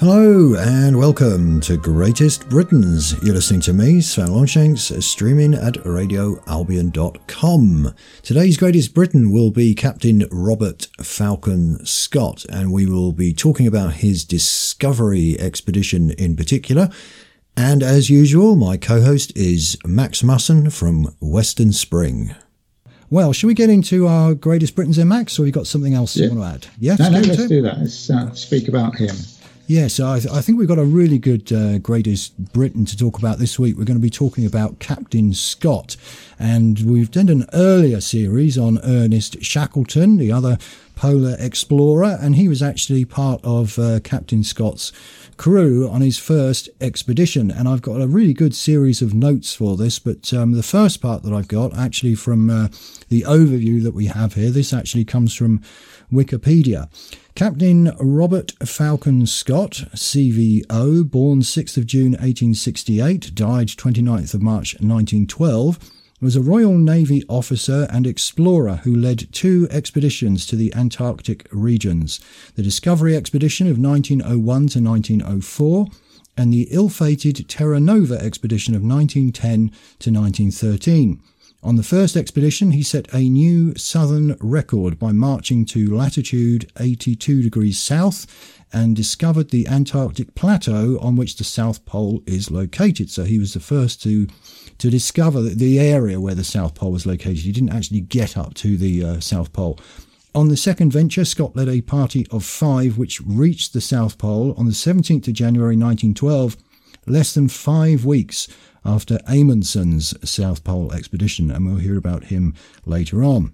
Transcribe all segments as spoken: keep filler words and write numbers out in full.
Hello and welcome to Greatest Britons. You're listening to me, Sven Longshanks, streaming at radio albion dot com. Today's Greatest Briton will be Captain Robert Falcon Scott, and we will be talking about his Discovery expedition in particular. And as usual, my co-host is Max Musson from Western Spring. Well, shall we get into our Greatest Britons then, Max, or have you got something else yeah. you want to add? Yes, no, no, let's it? do that. Let's uh, speak about him. Yes, I, th- I think we've got a really good uh, Greatest Briton to talk about this week. We're going to be talking about Captain Scott, and we've done an earlier series on Ernest Shackleton, the other polar explorer, and he was actually part of uh, Captain Scott's crew on his first expedition. And I've got a really good series of notes for this, but um, the first part that I've got actually from uh, the overview that we have here, this actually comes from Wikipedia. Captain Robert Falcon Scott, C V O, born sixth of June eighteen sixty-eight, died twenty-ninth of March nineteen twelve, was a Royal Navy officer and explorer who led two expeditions to the Antarctic regions, the Discovery Expedition of nineteen oh one to nineteen oh four and the ill-fated Terra Nova Expedition of nineteen ten to nineteen thirteen. On the first expedition, he set a new southern record by marching to latitude eighty-two degrees south and discovered the Antarctic plateau on which the South Pole is located. So he was the first to to discover the area where the South Pole was located. He didn't actually get up to the uh, South Pole. On the second venture, Scott led a party of five which reached the South Pole on the seventeenth of January nineteen twelve, less than five weeks after Amundsen's South Pole expedition, and we'll hear about him later on.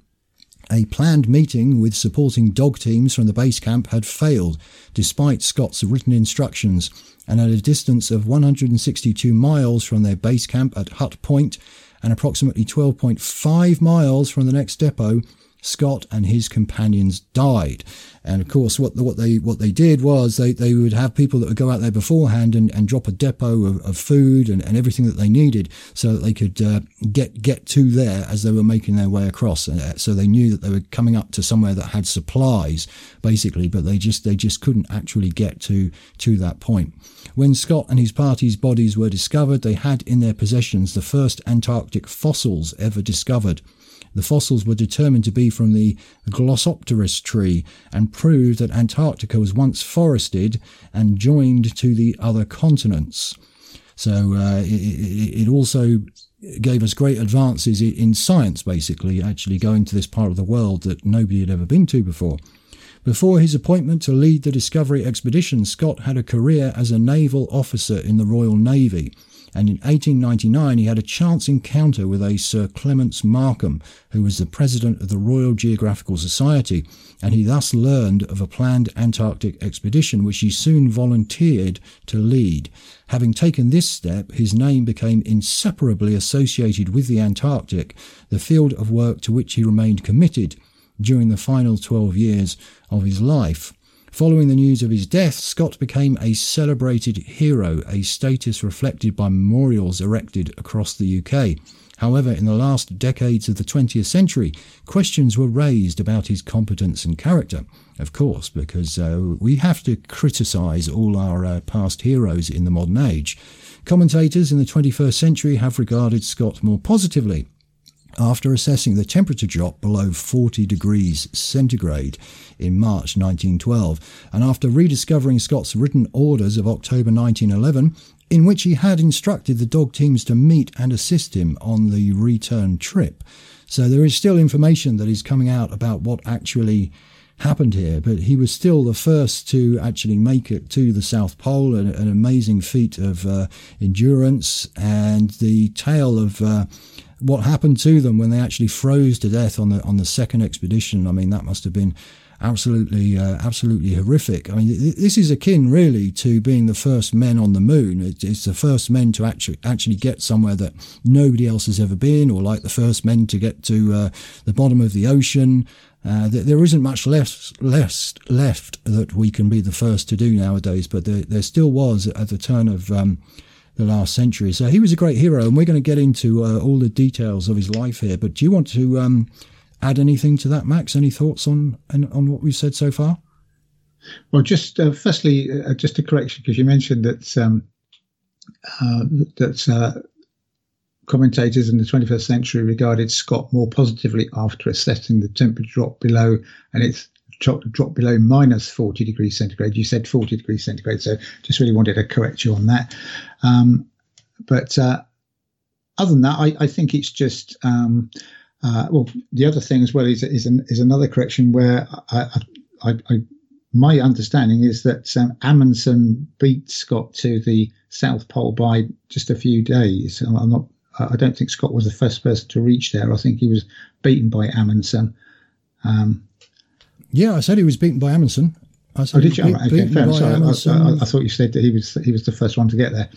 A planned meeting with supporting dog teams from the base camp had failed, despite Scott's written instructions, and at a distance of one hundred sixty-two miles from their base camp at Hut Point and approximately twelve point five miles from the next depot, Scott and his companions died. And of course, what what they what they did was they, they would have people that would go out there beforehand and, and drop a depot of, of food and, and everything that they needed so that they could uh, get get to there as they were making their way across. Uh, so they knew that they were coming up to somewhere that had supplies, basically, but they just they just couldn't actually get to to that point. When Scott and his party's bodies were discovered, they had in their possessions the first Antarctic fossils ever discovered. The fossils were determined to be from the Glossopteris tree and proved that Antarctica was once forested and joined to the other continents. So uh, it, it also gave us great advances in science, basically, actually going to this part of the world that nobody had ever been to before. Before his appointment to lead the Discovery expedition, Scott had a career as a naval officer in the Royal Navy. And in eighteen ninety-nine, he had a chance encounter with a Sir Clements Markham, who was the president of the Royal Geographical Society, and he thus learned of a planned Antarctic expedition, which he soon volunteered to lead. Having taken this step, his name became inseparably associated with the Antarctic, the field of work to which he remained committed during the final twelve years of his life. Following the news of his death, Scott became a celebrated hero, a status reflected by memorials erected across the U K. However, in the last decades of the twentieth century, questions were raised about his competence and character, of course, because uh, we have to criticise all our uh, past heroes in the modern age. Commentators in the twenty-first century have regarded Scott more positively, after assessing the temperature drop below forty degrees centigrade in March nineteen twelve, and after rediscovering Scott's written orders of October nineteen eleven, in which he had instructed the dog teams to meet and assist him on the return trip. So there is still information that is coming out about what actually happened here, but he was still the first to actually make it to the South Pole, an, an amazing feat of uh, endurance, and the tale of uh, what happened to them when they actually froze to death on the on the second expedition. I mean, that must have been absolutely uh, absolutely horrific. I mean, th- this is akin really to being the first men on the moon. It, it's the first men to actually actually get somewhere that nobody else has ever been, or like the first men to get to uh, the bottom of the ocean. Uh, there isn't much left, left left that we can be the first to do nowadays, but there, there still was at the turn of um, the last century. So he was a great hero, and we're going to get into uh, all the details of his life here. But do you want to um, add anything to that, Max? Any thoughts on on what we've said so far? Well, just uh, firstly, uh, just a correction, because you mentioned that um, uh, that uh, commentators in the twenty-first century regarded Scott more positively after assessing the temperature drop below, and it's dropped below minus forty degrees centigrade. You said forty degrees centigrade, so just really wanted to correct you on that. Um, but uh, other than that, I, I think it's just um, uh, well. The other thing as well is is, an, is another correction where I, I, I my understanding is that um, Amundsen beat Scott to the South Pole by just a few days. I'm not. I don't think Scott was the first person to reach there. I think he was beaten by Amundsen. Um, yeah, I said he was beaten by Amundsen. I said oh, did you? Beat, okay, fair. Sorry, I, I, I thought you said that he was he was the first one to get there.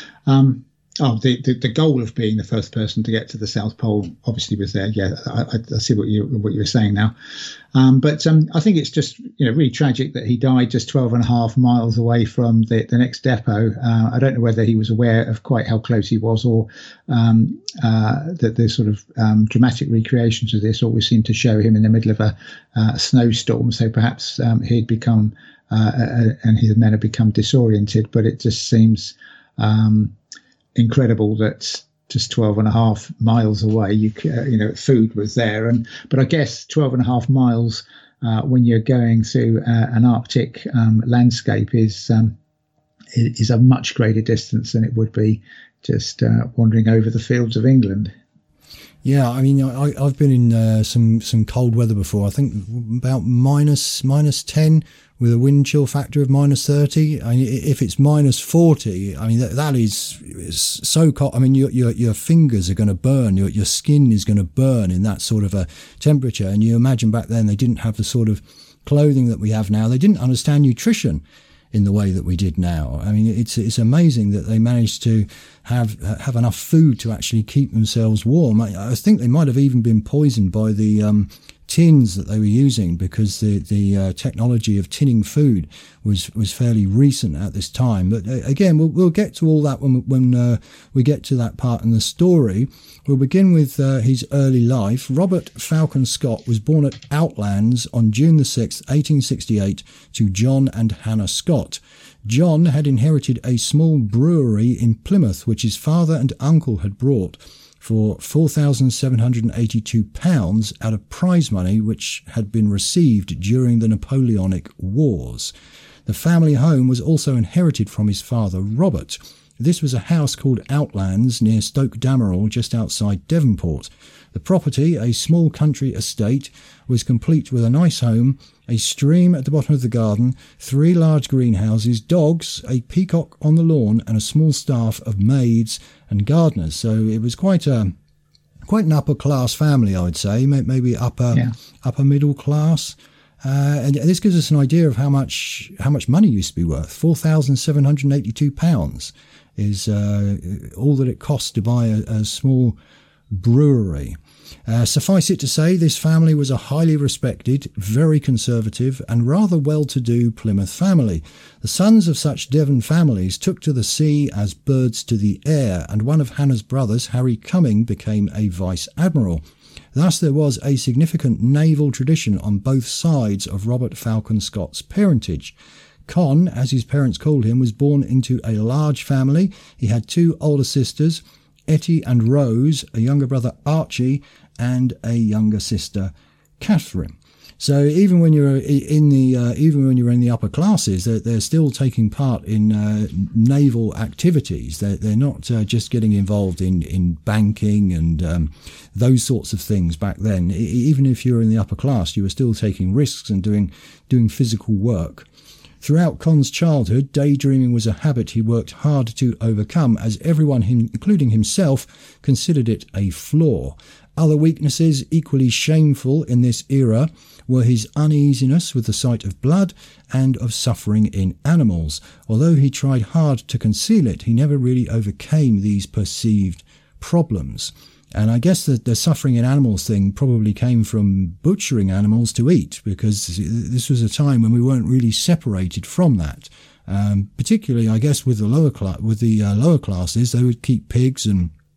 Um, Oh, the, the the goal of being the first person to get to the South Pole obviously was there. Yeah, I, I see what you what you were saying now. Um, but um, I think it's just you know really tragic that he died just twelve and a half miles away from the, the next depot. Uh, I don't know whether he was aware of quite how close he was, or um, uh, that the sort of um, dramatic recreations of this always seem to show him in the middle of a uh, snowstorm. So perhaps um, he'd become uh, uh, and his men had become disoriented. But it just seems. Um, incredible that just twelve and a half miles away you uh, you know food was there, and but I guess twelve and a half miles uh, when you're going through uh, an Arctic um, landscape is um, is a much greater distance than it would be just uh, wandering over the fields of England. Yeah, I mean, I, I've been in uh, some some cold weather before. I think about minus minus ten with a wind chill factor of minus thirty. I mean, if it's minus forty, I mean that that is, is so cold. I mean, your your your fingers are going to burn. Your your skin is going to burn in that sort of a temperature. And you imagine back then they didn't have the sort of clothing that we have now. They didn't understand nutrition in the way that we did now. I mean, it's it's amazing that they managed to have have enough food to actually keep themselves warm. I, I think they might have even been poisoned by the um, tins that they were using, because the the uh, technology of tinning food was was fairly recent at this time. But uh, again, we'll we'll get to all that when when uh, we get to that part in the story. We'll begin with uh, his early life. Robert Falcon Scott was born at Outlands on June the sixth, eighteen sixty-eight, to John and Hannah Scott. John had inherited a small brewery in Plymouth, which his father and uncle had brought for four thousand seven hundred eighty-two pounds out of prize money which had been received during the Napoleonic Wars. The family home was also inherited from his father, Robert. This was a house called Outlands near Stoke Damerel, just outside Devonport. The property, a small country estate, was complete with a nice home, a stream at the bottom of the garden, three large greenhouses, dogs, a peacock on the lawn, and a small staff of maids and gardeners. So it was quite a quite an upper class family, I would say, maybe upper yeah. upper middle class. Uh, and this gives us an idea of how much how much money used to be worth. Four thousand seven hundred eighty-two pounds is uh, all that it costs to buy a, a small brewery. Uh, suffice it to say, this family was a highly respected, very conservative and rather well-to-do Plymouth family. The sons of such Devon families took to the sea as birds to the air, and one of Hannah's brothers, Harry Cumming, became a vice-admiral. Thus there was a significant naval tradition on both sides of Robert Falcon Scott's parentage. Con, as his parents called him, was born into a large family. He had two older sisters, Etty and Rose, a younger brother Archie, and a younger sister Catherine. So even when you're in the uh, even when you're in the upper classes, they're, they're still taking part in uh, naval activities. They're they're not uh, just getting involved in in banking and um, those sorts of things back then. Even if you were in the upper class, you were still taking risks and doing doing physical work. Throughout Con's childhood, daydreaming was a habit he worked hard to overcome, as everyone, including himself, considered it a flaw. Other weaknesses, equally shameful in this era, were his uneasiness with the sight of blood and of suffering in animals. Although he tried hard to conceal it, he never really overcame these perceived problems. And I guess that the suffering in animals thing probably came from butchering animals to eat, because this was a time when we weren't really separated from that. Um, particularly, I guess, with the lower class, with the uh, lower classes, they would keep pigs and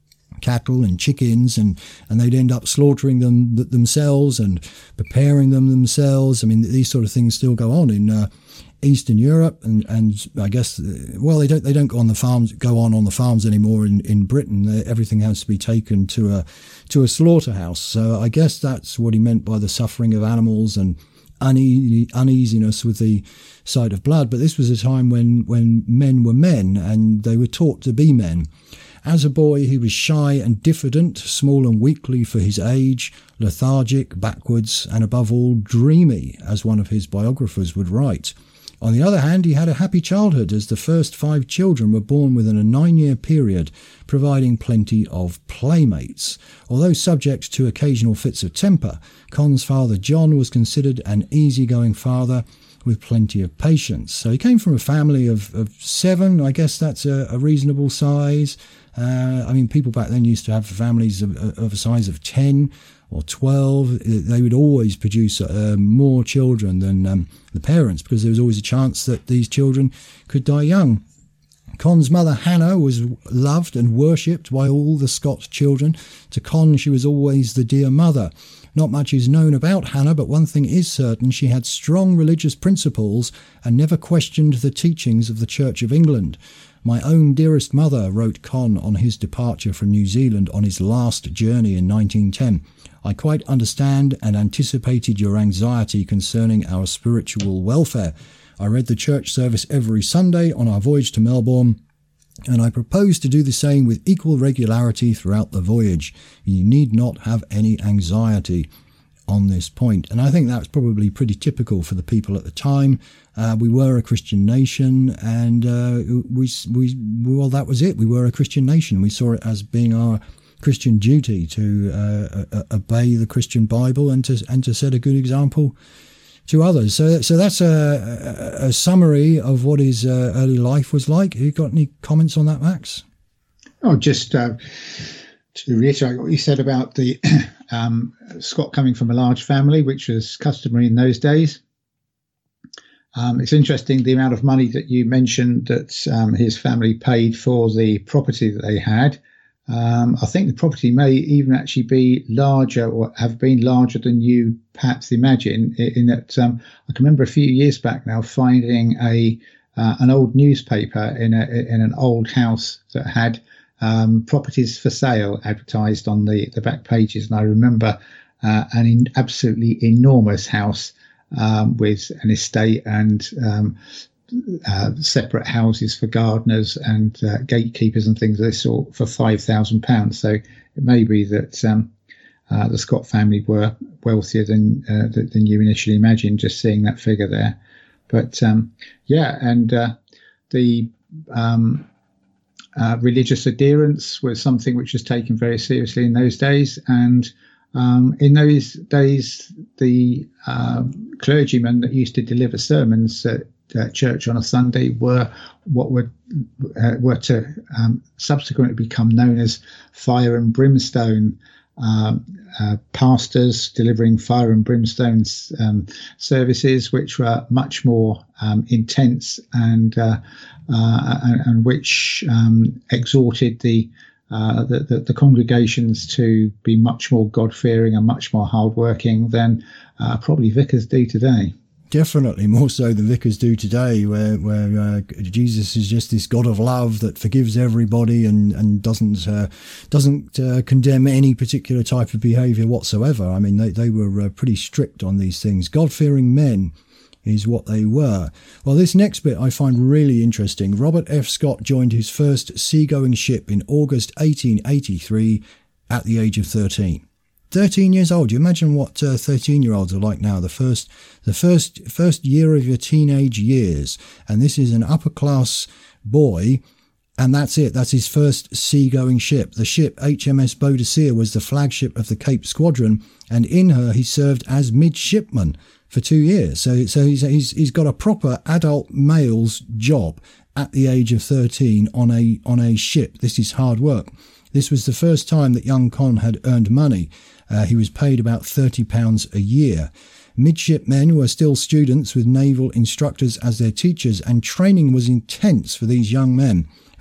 cattle and chickens, and, and they'd end up slaughtering them th- themselves and preparing them themselves. I mean, these sort of things still go on in uh, Eastern Europe, and, and I guess, well, they don't they don't go on the farms go on on the farms anymore in, in Britain. Everything has to be taken to a to a slaughterhouse. So I guess that's what he meant by the suffering of animals and une- uneasiness with the sight of blood. But this was a time when when men were men and they were taught to be men. As a boy, he was shy and diffident, small and weakly for his age, lethargic, backwards, and above all, dreamy, as one of his biographers would write. On the other hand, he had a happy childhood, as the first five children were born within a nine-year period, providing plenty of playmates. Although subject to occasional fits of temper, Con's father John was considered an easygoing father with plenty of patience. So he came from a family of, of seven. I guess that's a, a reasonable size. Uh, I mean, people back then used to have families of, of a size of ten or twelve. They would always produce uh, more children than um, the parents, because there was always a chance that these children could die young. Con's mother Hannah was loved and worshipped by all the Scott children. To Con, she was always the dear mother. Not much is known about Hannah, but one thing is certain: she had strong religious principles and never questioned the teachings of the Church of England. My own dearest mother, wrote Con on his departure from New Zealand on his last journey in nineteen ten. I quite understand and anticipated your anxiety concerning our spiritual welfare. I read the church service every Sunday on our voyage to Melbourne, and I propose to do the same with equal regularity throughout the voyage. You need not have any anxiety on this point. And I think that's probably pretty typical for the people at the time. Uh, we were a Christian nation, and uh, we, we, well, that was it. We were a Christian nation. We saw it as being our Christian duty to uh, uh, obey the Christian Bible and to and to set a good example to others. So, so that's a, a, a summary of what his uh, early life was like. Have you got any comments on that, Max? Oh, just uh, to reiterate what you said about the um, Scott coming from a large family, which was customary in those days. Um, it's interesting the amount of money that you mentioned that um, his family paid for the property that they had. Um, I think the property may even actually be larger, or have been larger than you perhaps imagine, in, in that um, I can remember a few years back now finding a uh, an old newspaper in a in an old house that had um, properties for sale advertised on the, the back pages. And I remember uh, an in, absolutely enormous house um, with an estate and um Uh, separate houses for gardeners and uh, gatekeepers and things of this sort for five thousand pounds. So it may be that um, uh, the Scott family were wealthier than uh, than you initially imagined, just seeing that figure there. But um, yeah, and uh, the um, uh, religious adherence was something which was taken very seriously in those days. And um, in those days, the uh, clergymen that used to deliver sermons at Uh, church on a Sunday were what would uh, were to um, subsequently become known as fire and brimstone um, uh, pastors, delivering fire and brimstone um, services, which were much more um, intense and uh, uh, and, and which um, exhorted the, uh, the, the the congregations to be much more God-fearing and much more hardworking than uh, probably vicars do today. Definitely more so than vicars do today, where where uh, Jesus is just this God of love that forgives everybody and and doesn't uh, doesn't uh, condemn any particular type of behaviour whatsoever. I mean, they they were uh, pretty strict on these things. God-fearing men is what they were. Well, this next bit I find really interesting. Robert F. Scott joined his first seagoing ship in August eighteen eighty-three at the age of thirteen. thirteen years old. You imagine what uh, thirteen-year-olds are like now. The first, the first, first year of your teenage years, and this is an upper-class boy, and that's it. That's his first sea-going ship. The ship H M S Boadicea was the flagship of the Cape Squadron, and in her he served as midshipman for two years. So, so he's he's he's got a proper adult male's job at the age of thirteen on a on a ship. This is hard work. This was the first time that young Con had earned money. Uh, he was paid about thirty pounds a year. Midshipmen were still students with naval instructors as their teachers, and training was intense for these young men.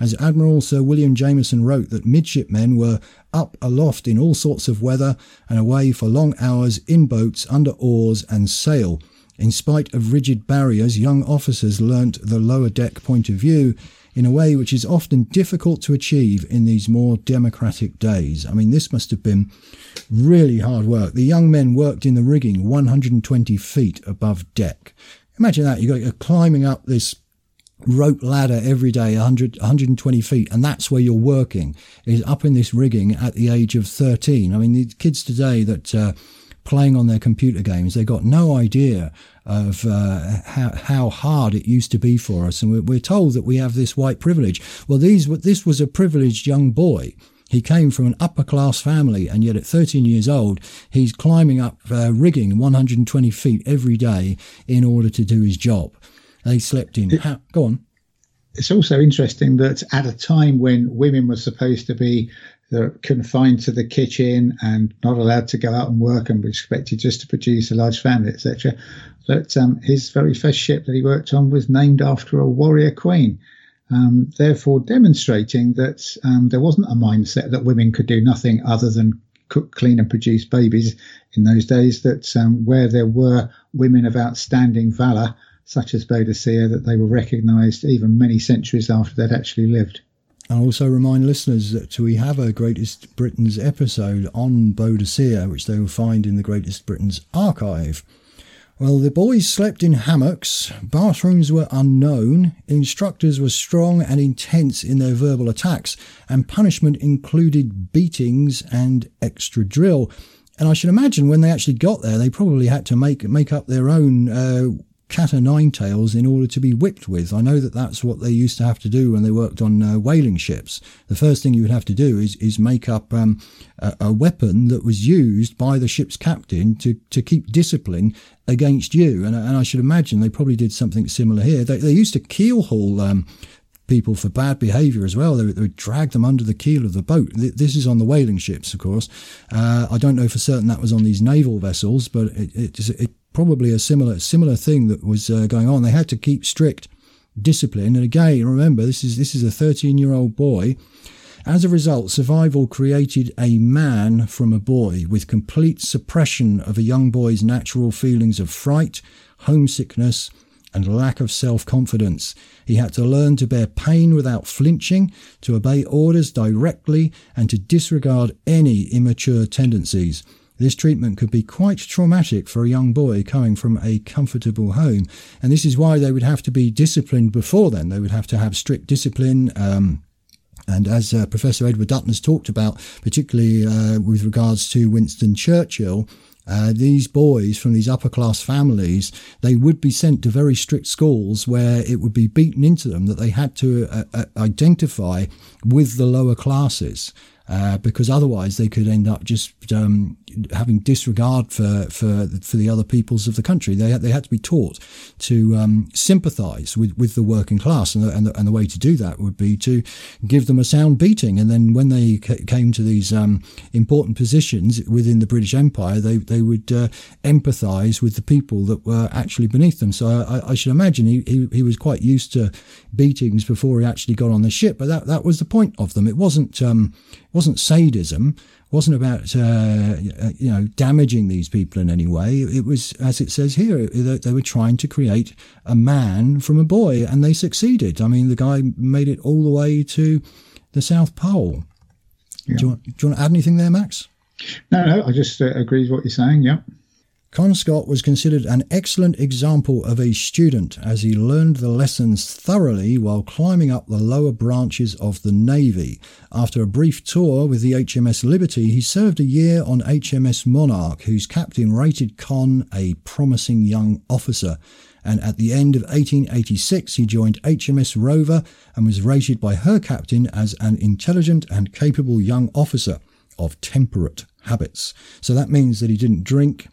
as Admiral Sir William Jameson wrote that midshipmen were up aloft in all sorts of weather and away for long hours in boats under oars and sail. In spite of rigid barriers, young officers learnt the lower deck point of view in a way which is often difficult to achieve in these more democratic days. I mean, this must have been really hard work. The young men worked in the rigging one hundred twenty feet above deck. Imagine that. You're climbing up this rope ladder every day, one hundred, one hundred twenty feet, and that's where you're working, is up in this rigging at the age of thirteen. I mean, the kids today that uh, playing on their computer games, they've got no idea of uh, how, how hard it used to be for us. And we're, we're told that we have this white privilege. Well, these this was a privileged young boy. He came from an upper-class family, and yet at thirteen years old, he's climbing up uh, rigging one hundred twenty feet every day in order to do his job. They slept in. How, go on. It's also interesting that at a time when women were supposed to be uh, confined to the kitchen and not allowed to go out and work and were expected just to produce a large family, et cetera, that um, his very first ship that he worked on was named after a warrior queen, um, therefore demonstrating that um, there wasn't a mindset that women could do nothing other than cook, clean and produce babies in those days, that um, where there were women of outstanding valour, such as Boadicea, that they were recognised even many centuries after they'd actually lived. I'll also remind listeners that we have a Greatest Britain's episode on Boadicea, which they will find in the Greatest Britain's archive. Well, the boys slept in hammocks, bathrooms were unknown, instructors were strong and intense in their verbal attacks, and punishment included beatings and extra drill. And I should imagine when they actually got there, they probably had to make make up their own uh, cat o' nine tails in order to be whipped with. I know that that's what they used to have to do when they worked on uh, whaling ships. The first thing you would have to do is is make up um, a, a weapon that was used by the ship's captain to, to keep discipline against you. And, and I should imagine they probably did something similar here. They, they used to keel haul um, people for bad behaviour as well. They would, they would drag them under the keel of the boat. This is on the whaling ships, of course. Uh, I don't know for certain that was on these naval vessels, but it, it, it probably a similar similar thing that was uh, going on. They had to keep strict discipline. And again, remember, this is this is a thirteen-year-old boy. As a result, survival created a man from a boy, with complete suppression of a young boy's natural feelings of fright, homesickness, and lack of self-confidence. He had to learn to bear pain without flinching, to obey orders directly, and to disregard any immature tendencies. This treatment could be quite traumatic for a young boy coming from a comfortable home. And this is why they would have to be disciplined before then. They would have to have strict discipline. Um, and as uh, Professor Edward Dutton has talked about, particularly uh, with regards to Winston Churchill, Uh, these boys from these upper class families, they would be sent to very strict schools where it would be beaten into them that they had to uh, uh, identify with the lower classes. Uh, because otherwise they could end up just um, having disregard for, for for the other peoples of the country. They had, they had to be taught to um, sympathise with, with the working class, and the, and, the, and the way to do that would be to give them a sound beating. And then when they c- came to these um, important positions within the British Empire, they they would uh, empathise with the people that were actually beneath them. So I, I should imagine he, he he was quite used to beatings before he actually got on the ship. But that that was the point of them. It wasn't. Um, wasn't sadism, wasn't about uh, you know damaging these people in any way. It was, as it says here, they were trying to create a man from a boy, and they succeeded. I mean, the guy made it all the way to the South Pole. Yeah. Do, you want, do you want to add anything there, Max? No, no, I just uh, agree with what you're saying, yeah. Con Scott was considered an excellent example of a student, as he learned the lessons thoroughly while climbing up the lower branches of the Navy. After a brief tour with the H M S Liberty, he served a year on H M S Monarch, whose captain rated Con a promising young officer. And at the end of eighteen eighty-six, he joined H M S Rover and was rated by her captain as an intelligent and capable young officer of temperate habits. So that means that he didn't drink,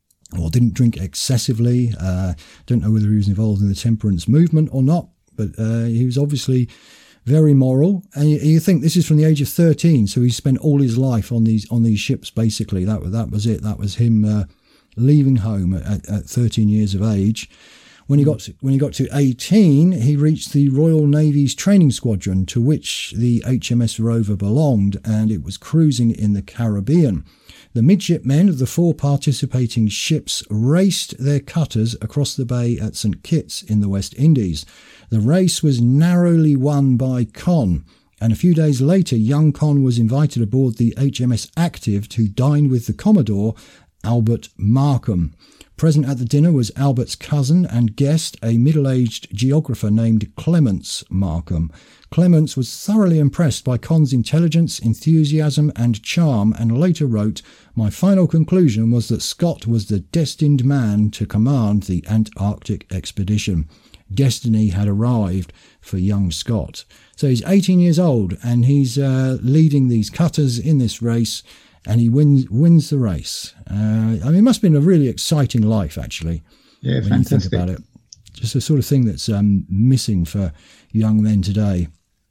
or didn't drink excessively. Uh, don't know whether he was involved in the temperance movement or not, but uh, he was obviously very moral. And you, you think this is from the age of thirteen, so he spent all his life on these on these ships. Basically, that that was it. That was him uh, leaving home at, at thirteen years of age. When he got to, when he got to eighteen, he reached the Royal Navy's training squadron, to which the H M S Rover belonged, and it was cruising in the Caribbean. The midshipmen of the four participating ships raced their cutters across the bay at Saint Kitts in the West Indies. The race was narrowly won by Conn, and a few days later young Conn was invited aboard the H M S Active to dine with the Commodore, Albert Markham. Present at the dinner was Albert's cousin and guest, a middle-aged geographer named Clements Markham. Clements was thoroughly impressed by Conn's intelligence, enthusiasm and charm, and later wrote, "My final conclusion was that Scott was the destined man to command the Antarctic expedition." Destiny had arrived for young Scott. So he's eighteen years old, and he's uh, leading these cutters in this race, and he wins wins the race. Uh, I mean, it must have been a really exciting life, actually. Yeah, when fantastic. you think about it. Just the sort of thing that's um, missing for young men today.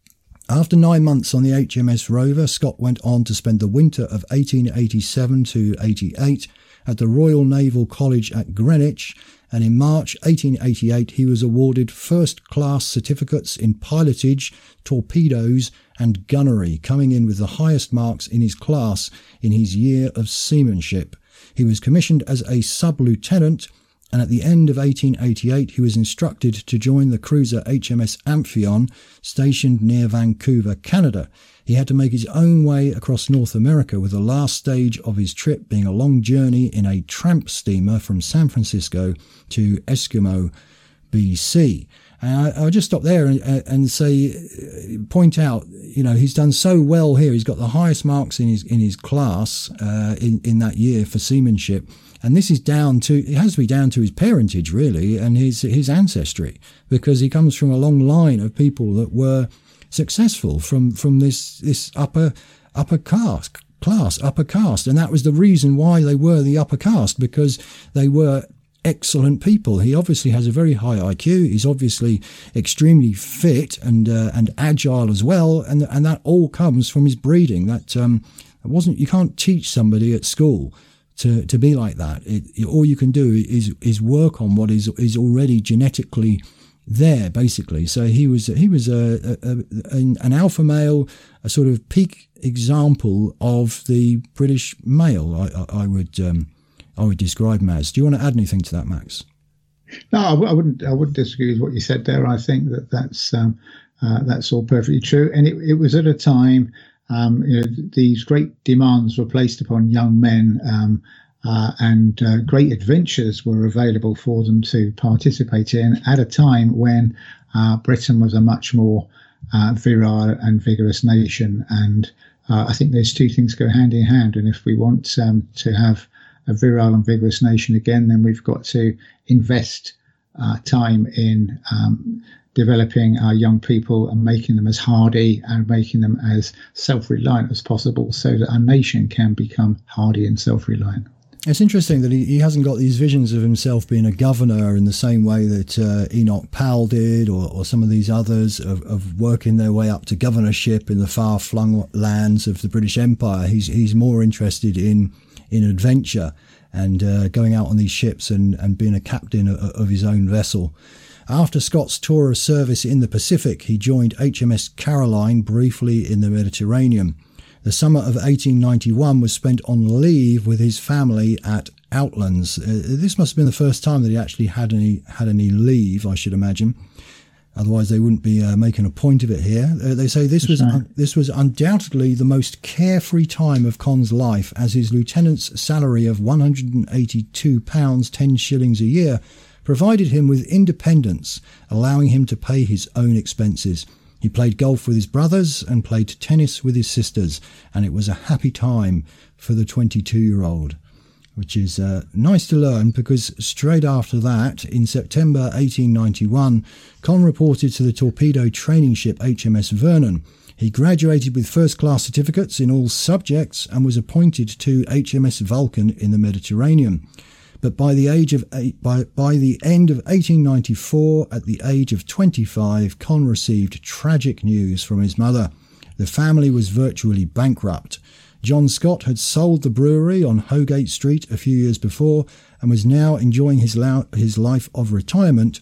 After nine months on the H M S Rover, Scott went on to spend the winter of eighteen eighty-seven to eighty-eight at the Royal Naval College at Greenwich, and in March eighteen eighty-eight he was awarded first-class certificates in pilotage, torpedoes and gunnery, coming in with the highest marks in his class in his year of seamanship. He was commissioned as a sub-lieutenant, and at the end of eighteen eighty-eight he was instructed to join the cruiser H M S Amphion, stationed near Vancouver, Canada. He had to make his own way across North America, with the last stage of his trip being a long journey in a tramp steamer from San Francisco to Eskimo, B C. And I, I'll just stop there and, and say, point out, you know, he's done so well here. He's got the highest marks in his in his class uh, in in that year for seamanship. And this is down to, it has to be down to his parentage, really, and his his ancestry, because he comes from a long line of people that were successful from from this this upper upper caste class upper caste, and that was the reason why they were the upper caste, because they were excellent people. He obviously has a very high I Q. He's obviously extremely fit and uh, and agile as well, and and that all comes from his breeding. That um, it wasn't you can't teach somebody at school to to be like that. It, it, all you can do is is work on what is is already genetically there, basically. So he was he was a, a, a an alpha male, a sort of peak example of the British male. I, I, I would um, I would describe him as. Do you want to add anything to that, Max? No, I, w- I wouldn't. I wouldn't disagree with what you said there. I think that that's um, uh, that's all perfectly true, and it, it was at a time. Um, you know, these great demands were placed upon young men, um, uh, and uh, great adventures were available for them to participate in at a time when uh, Britain was a much more uh, virile and vigorous nation. And uh, I think those two things go hand in hand. And if we want um, to have a virile and vigorous nation again, then we've got to invest uh, time in um, developing our young people and making them as hardy and making them as self-reliant as possible, so that our nation can become hardy and self-reliant. It's interesting that he, he hasn't got these visions of himself being a governor in the same way that uh, Enoch Powell did, or, or some of these others, of, of working their way up to governorship in the far-flung lands of the British Empire. He's he's more interested in in adventure and uh, going out on these ships and, and being a captain of, of his own vessel. After Scott's tour of service in the Pacific, he joined H M S Caroline briefly in the Mediterranean. The summer of eighteen ninety-one was spent on leave with his family at Outlands. Uh, this must have been the first time that he actually had any had any leave, I should imagine. Otherwise, they wouldn't be uh, making a point of it here. Uh, they say this was un- this was undoubtedly the most carefree time of Conn's life, as his lieutenant's salary of one hundred eighty-two pounds ten shillings a year provided him with independence, allowing him to pay his own expenses. He played golf with his brothers and played tennis with his sisters, and it was a happy time for the twenty-two-year-old, which is uh, nice to learn, because straight after that, in September eighteen ninety-one, Conn reported to the torpedo training ship H M S Vernon. He graduated with first-class certificates in all subjects and was appointed to H M S Vulcan in the Mediterranean. But by the age of eight, by, by the end of eighteen ninety-four, at the age of twenty-five, Conn received tragic news from his mother. The family was virtually bankrupt. John Scott had sold the brewery on Hogate Street a few years before and was now enjoying his, lo- his life of retirement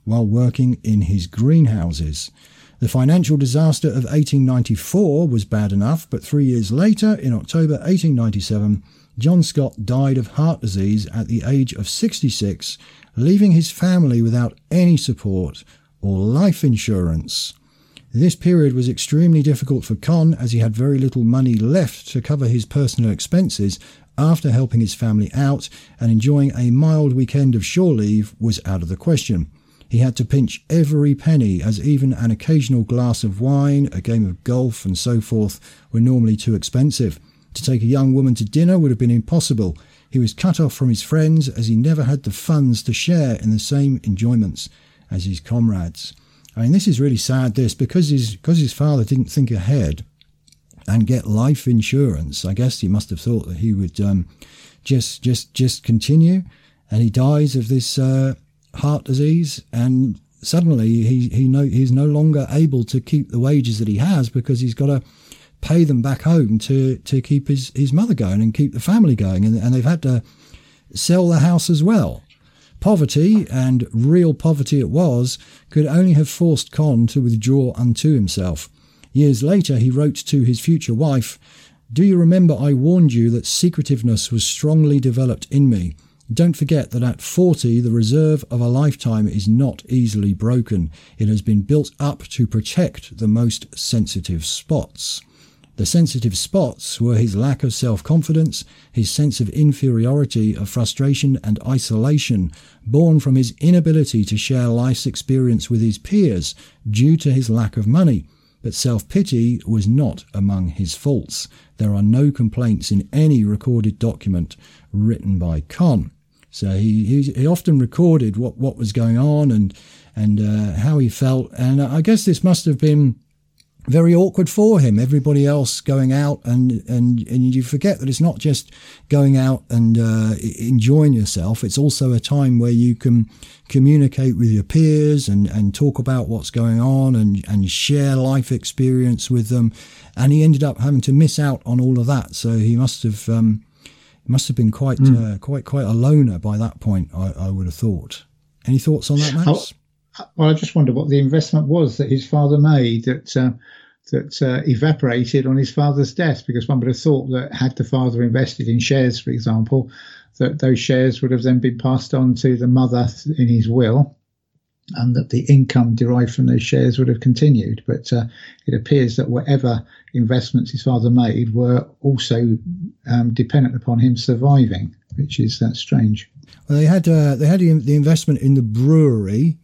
while working in his greenhouses. The financial disaster of eighteen ninety-four was bad enough, but three years later, in October eighteen ninety-seven, John Scott died of heart disease at the age of sixty-six, leaving his family without any support or life insurance. This period was extremely difficult for Con, as he had very little money left to cover his personal expenses after helping his family out, and enjoying a mild weekend of shore leave was out of the question. He had to pinch every penny, as even an occasional glass of wine, a game of golf and so forth were normally too expensive. To take a young woman to dinner would have been impossible. He was cut off from his friends, as he never had the funds to share in the same enjoyments as his comrades. I mean, this is really sad, this, because his, because his father didn't think ahead and get life insurance. I guess he must have thought that he would um, just just just continue, and he dies of this uh, heart disease, and suddenly he he no he's no longer able to keep the wages that he has, because he's got to pay them back home to to keep his his mother going and keep the family going, and, and they've had to sell the house as well. Poverty, and real poverty it was, could only have forced Con to withdraw unto himself. Years later, he wrote to his future wife, "Do you remember I warned you that secretiveness was strongly developed in me? Don't forget that at forty, the reserve of a lifetime is not easily broken. It has been built up to protect the most sensitive spots." The sensitive spots were his lack of self-confidence, his sense of inferiority, of frustration and isolation, born from his inability to share life's experience with his peers due to his lack of money. But self-pity was not among his faults. There are no complaints in any recorded document written by Con. So he, he, he often recorded what, what was going on and, and uh, how he felt. And I guess this must have been very awkward for him, everybody else going out, and, and, and you forget that it's not just going out and uh, enjoying yourself. It's also a time where you can communicate with your peers and, and talk about what's going on and, and share life experience with them. And he ended up having to miss out on all of that. So he must have um, must have been quite mm. uh, quite quite a loner by that point, I, I would have thought. Any thoughts on that, Max? Well, I just wonder what the investment was that his father made that uh, that uh, evaporated on his father's death, because one would have thought that had the father invested in shares, for example, that those shares would have then been passed on to the mother in his will, and that the income derived from those shares would have continued. But uh, it appears that whatever investments his father made were also um, dependent upon him surviving, which is uh, strange. Well, they had uh, they had the investment in the brewery.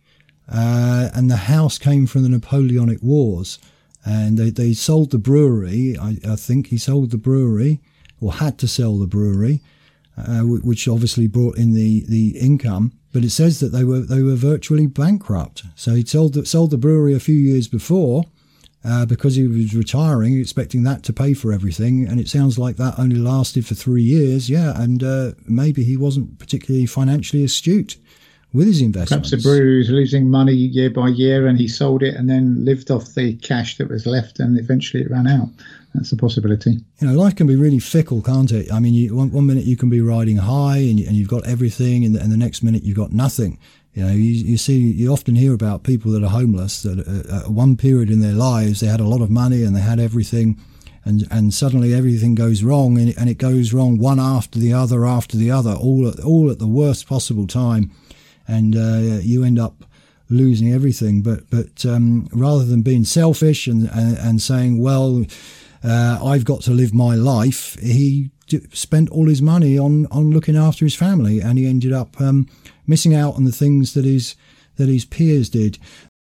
Uh, and the house came from the Napoleonic Wars, and they, they sold the brewery. I, I think he sold the brewery, or had to sell the brewery, uh, which obviously brought in the, the income. But it says that they were they were virtually bankrupt. So he sold the, sold the brewery a few years before uh, because he was retiring, expecting that to pay for everything. And it sounds like that only lasted for three years. Yeah, and uh, maybe he wasn't particularly financially astute with his investments. Perhaps the brewery was losing money year by year, and he sold it and then lived off the cash that was left, and eventually it ran out. That's a possibility. You know, life can be really fickle, can't it? I mean, you, one, one minute you can be riding high and, you, and you've got everything, and the, and the next minute you've got nothing. You know, you, you see, you often hear about people that are homeless, that uh, at one period in their lives they had a lot of money and they had everything, and and suddenly everything goes wrong, and it, and it goes wrong one after the other after the other, all at, all at the worst possible time. And uh, you end up losing everything. But but um, rather than being selfish and, and, and saying, well, uh, I've got to live my life, he d- spent all his money on, on looking after his family, and he ended up um, missing out on the things that his, that his peers did.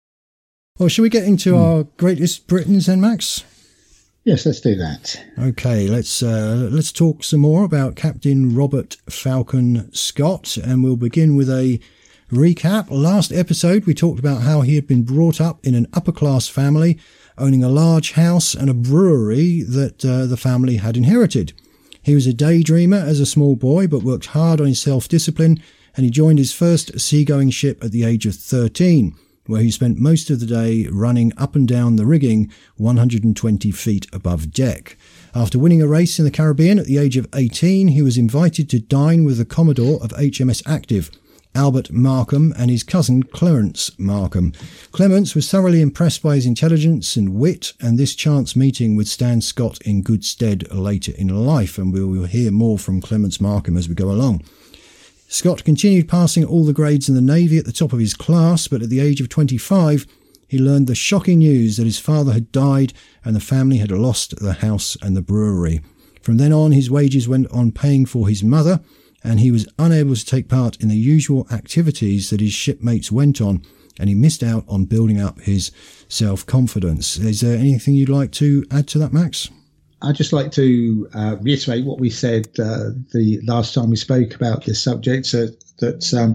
Well, shall we get into mm. our greatest Britons then, Max? Yes, let's do that. Okay, let's uh, let's talk some more about Captain Robert Falcon Scott, and we'll begin with a recap. Last episode, we talked about how he had been brought up in an upper-class family, owning a large house and a brewery that uh, the family had inherited. He was a daydreamer as a small boy, but worked hard on his self-discipline, and he joined his first seagoing ship at the age of thirteen, where he spent most of the day running up and down the rigging one hundred twenty feet above deck. After winning a race in the Caribbean at the age of eighteen, he was invited to dine with the Commodore of H M S Active, Albert Markham, and his cousin Clarence Markham. Clements was thoroughly impressed by his intelligence and wit, and this chance meeting would stand Scott in good stead later in life, and we will hear more from Clarence Markham as we go along. Scott continued passing all the grades in the Navy at the top of his class, but at the age of twenty-five, he learned the shocking news that his father had died and the family had lost the house and the brewery. From then on, his wages went on paying for his mother, and he was unable to take part in the usual activities that his shipmates went on, and he missed out on building up his self-confidence. Is there anything you'd like to add to that, Max? I'd just like to uh, reiterate what we said uh, the last time we spoke about this subject, so that um,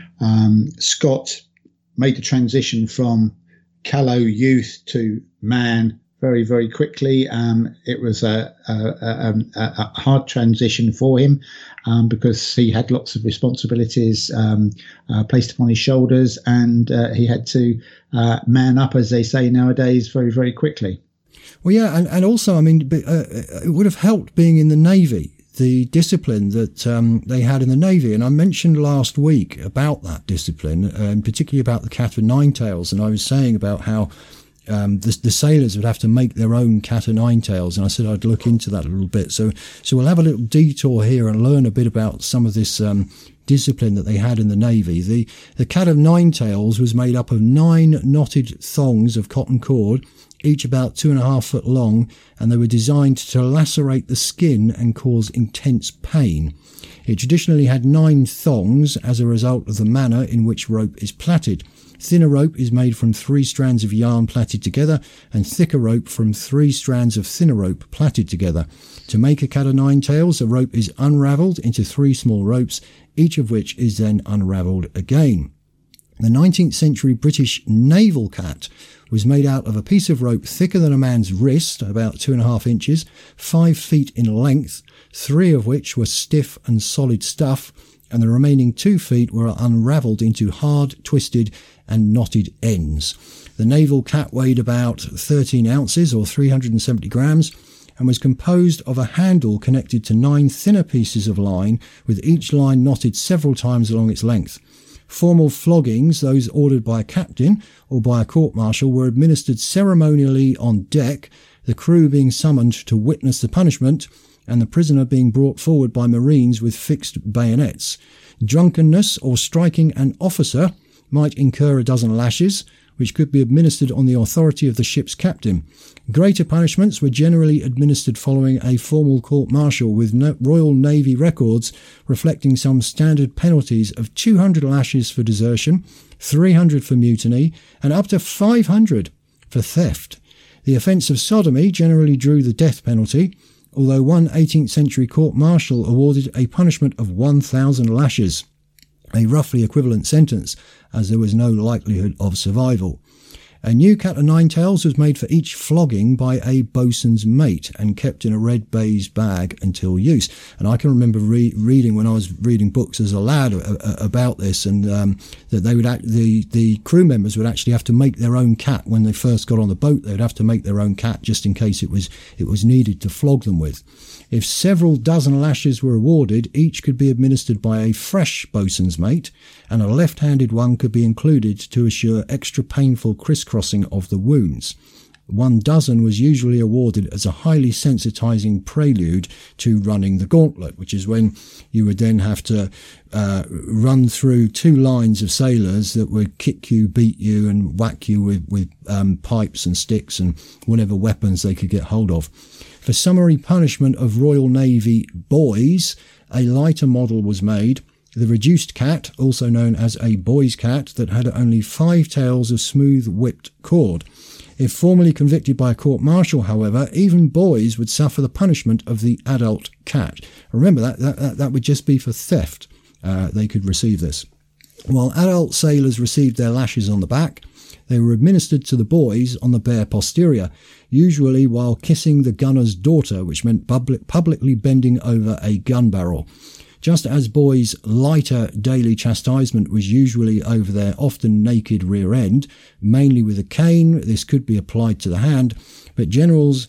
um, Scott made the transition from callow youth to man very, very quickly. Um, it was a, a, a, a hard transition for him um, because he had lots of responsibilities um, uh, placed upon his shoulders, and uh, he had to uh, man up, as they say nowadays, very, very quickly. Well, yeah, and, and also, I mean, uh, it would have helped being in the Navy, the discipline that um, they had in the Navy. And I mentioned last week about that discipline, uh, and particularly about the cat o' nine tails. And I was saying about how um, the, the sailors would have to make their own cat o' nine tails. And I said I'd look into that a little bit. So, so we'll have a little detour here and learn a bit about some of this um, discipline that they had in the Navy. The, the cat o' nine tails was made up of nine knotted thongs of cotton cord, each about two and a half foot long, and they were designed to lacerate the skin and cause intense pain. It traditionally had nine thongs as a result of the manner in which rope is plaited. Thinner rope is made from three strands of yarn plaited together, and thicker rope from three strands of thinner rope plaited together. To make a cat o' nine tails, the rope is unravelled into three small ropes, each of which is then unravelled again. The nineteenth century British naval cat was made out of a piece of rope thicker than a man's wrist, about two and a half inches, five feet in length, three of which were stiff and solid stuff, and the remaining two feet were unravelled into hard, twisted and knotted ends. The naval cat weighed about thirteen ounces or three hundred seventy grams, and was composed of a handle connected to nine thinner pieces of line, with each line knotted several times along its length. Formal floggings, those ordered by a captain or by a court-martial, were administered ceremonially on deck, the crew being summoned to witness the punishment, and the prisoner being brought forward by marines with fixed bayonets. Drunkenness or striking an officer might incur a dozen lashes, which could be administered on the authority of the ship's captain. Greater punishments were generally administered following a formal court-martial, with no- Royal Navy records reflecting some standard penalties of two hundred lashes for desertion, three hundred for mutiny, and up to five hundred for theft. The offence of sodomy generally drew the death penalty, although one eighteenth century court-martial awarded a punishment of one thousand lashes, a roughly equivalent sentence, as there was no likelihood of survival. A new cat o' nine tails was made for each flogging by a boatswain's mate and kept in a red baize bag until use. And I can remember re- reading when I was reading books as a lad a- a- about this, and um, that they would act, the the crew members would actually have to make their own cat when they first got on the boat. They'd have to make their own cat just in case it was it was needed to flog them with. If several dozen lashes were awarded, each could be administered by a fresh boatswain's mate, and a left-handed one could be included to assure extra painful crisscrossing of the wounds. One dozen was usually awarded as a highly sensitizing prelude to running the gauntlet, which is when you would then have to uh, run through two lines of sailors that would kick you, beat you and whack you with, with um, pipes and sticks and whatever weapons they could get hold of. For summary punishment of Royal Navy boys, a lighter model was made, the reduced cat, also known as a boy's cat, that had only five tails of smooth whipped cord. If formally convicted by a court-martial, however, even boys would suffer the punishment of the adult cat. Remember, that that, that, that would just be for theft. Uh, they could receive this. While adult sailors received their lashes on the back, they were administered to the boys on the bare posterior, usually while kissing the gunner's daughter, which meant public, publicly bending over a gun barrel. Just as boys' lighter daily chastisement was usually over their often naked rear end, mainly with a cane, this could be applied to the hand, but generals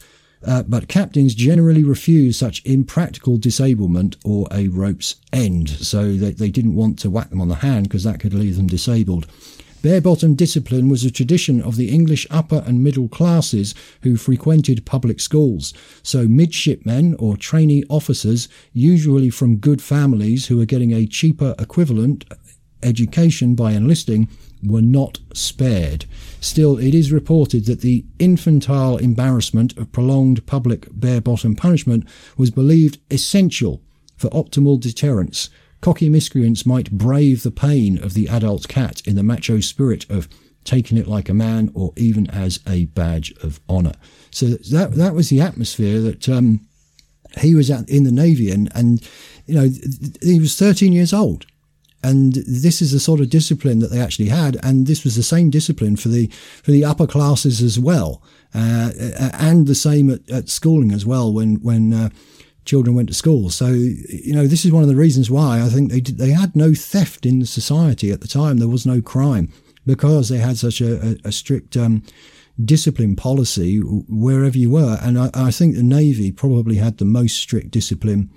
Uh, but captains generally refused such impractical disablement or a rope's end, so they, they didn't want to whack them on the hand because that could leave them disabled. Bare-bottom discipline was a tradition of the English upper and middle classes who frequented public schools, so midshipmen or trainee officers, usually from good families who were getting a cheaper equivalent education by enlisting, were not spared. Still, it is reported that the infantile embarrassment of prolonged public bare-bottom punishment was believed essential for optimal deterrence. Cocky miscreants might brave the pain of the adult cat in the macho spirit of taking it like a man or even as a badge of honour. So that that was the atmosphere that um, he was at in the Navy, and, and you know, he was thirteen years old. And this is the sort of discipline that they actually had, and this was the same discipline for the for the upper classes as well, uh, and the same at, at schooling as well when when uh, children went to school. So you know, this is one of the reasons why I think they did, they had no theft in the society at the time. There was no crime because they had such a, a, a strict um, discipline policy wherever you were. And I, I think the Navy probably had the most strict discipline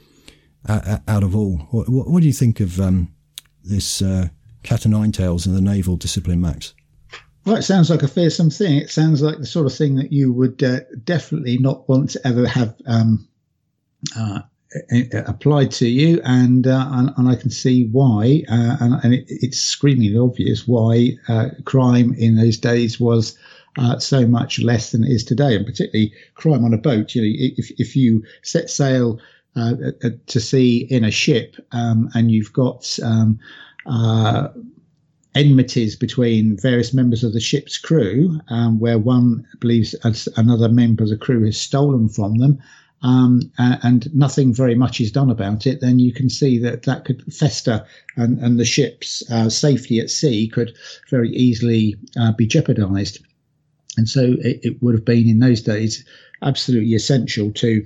uh, out of all. What, what, what do you think of Um, this uh, cat o' nine tails in the naval discipline, Max? Well, it sounds like a fearsome thing. It sounds like the sort of thing that you would uh, definitely not want to ever have um, uh, applied to you, and uh, and, and I can see why, uh, and, and it, it's screamingly obvious why uh, crime in those days was uh, so much less than it is today, and particularly crime on a boat. You know, if if you set sail Uh, uh, to sea in a ship, um, and you've got um, uh, enmities between various members of the ship's crew, um, where one believes another member of the crew has stolen from them, um, and nothing very much is done about it, then you can see that that could fester, and, and the ship's uh, safety at sea could very easily uh, be jeopardized. And so it, it would have been in those days absolutely essential to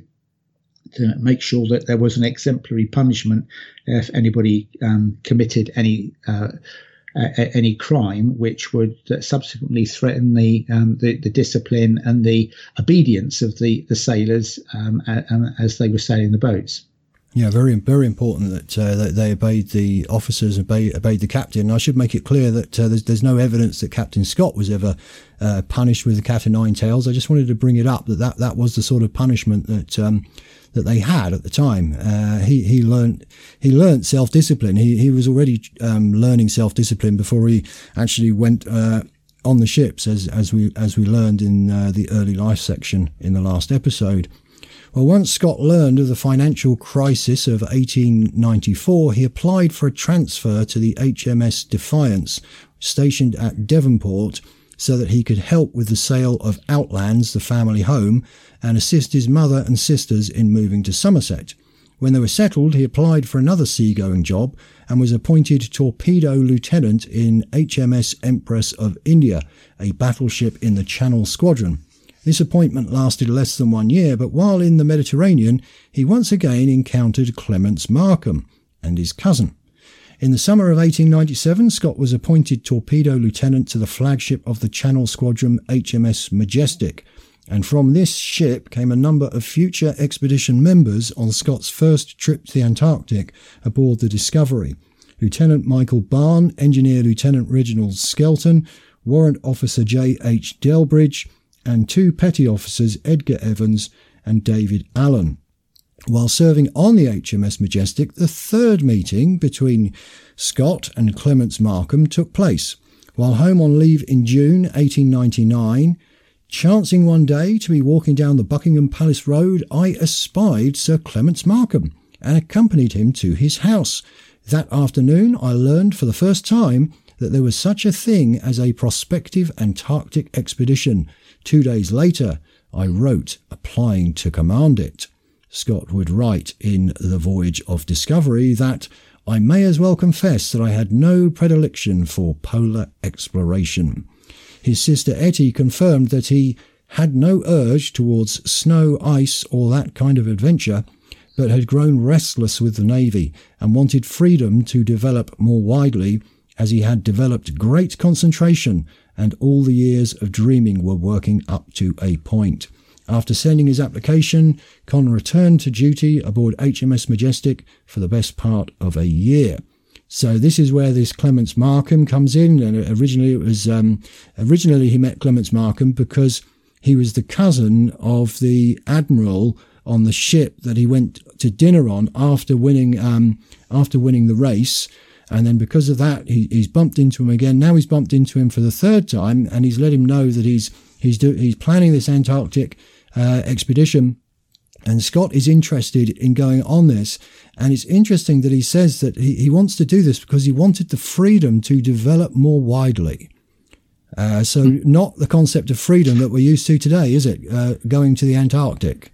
to make sure that there was an exemplary punishment if anybody um, committed any uh, uh, any crime which would uh, subsequently threaten the, um, the the discipline and the obedience of the the sailors um, uh, as they were sailing the boats. Yeah, very very important that, uh, that they obeyed the officers, obeyed, obeyed the captain. I should make it clear that uh, there's, there's no evidence that Captain Scott was ever uh, punished with the cat o' nine tails. I just wanted to bring it up that that, that was the sort of punishment that um, that they had at the time. Uh, he he learned he learned self discipline. He he was already um, learning self discipline before he actually went uh, on the ships, as as we as we learned in uh, the early life section in the last episode. Well, once Scott learned of the financial crisis of eighteen ninety-four, he applied for a transfer to the H M S Defiance, stationed at Devonport, so that he could help with the sale of Outlands, the family home, and assist his mother and sisters in moving to Somerset. When they were settled, he applied for another seagoing job and was appointed torpedo lieutenant in H M S Empress of India, a battleship in the Channel Squadron. This appointment lasted less than one year, but while in the Mediterranean, he once again encountered Clements Markham and his cousin. In the summer of eighteen ninety-seven, Scott was appointed torpedo lieutenant to the flagship of the Channel Squadron, H M S Majestic, and from this ship came a number of future expedition members on Scott's first trip to the Antarctic aboard the Discovery. Lieutenant Michael Barn, Engineer Lieutenant Reginald Skelton, Warrant Officer J H Delbridge, and two petty officers, Edgar Evans and David Allen. While serving on the H M S Majestic, the third meeting between Scott and Clements Markham took place. While home on leave in June eighteen ninety-nine, chancing one day to be walking down the Buckingham Palace Road, I espied Sir Clements Markham and accompanied him to his house. That afternoon, I learned for the first time that there was such a thing as a prospective Antarctic expedition. Two days later, I wrote applying to command it. Scott would write in The Voyage of Discovery that I may as well confess that I had no predilection for polar exploration. His sister Etty confirmed that he had no urge towards snow, ice, or that kind of adventure, but had grown restless with the Navy and wanted freedom to develop more widely, as he had developed great concentration and all the years of dreaming were working up to a point. After sending his application, Conn returned to duty aboard H M S Majestic for the best part of a year. So this is where this Clements Markham comes in. And originally it was um, originally he met Clements Markham because he was the cousin of the admiral on the ship that he went to dinner on after winning um, after winning the race. And then because of that, he, he's bumped into him again. Now he's bumped into him for the third time, and he's let him know that he's he's do, he's planning this Antarctic uh, expedition. And Scott is interested in going on this. And it's interesting that he says that he, he wants to do this because he wanted the freedom to develop more widely. Uh, so not the concept of freedom that we're used to today, is it? Uh, going to the Antarctic.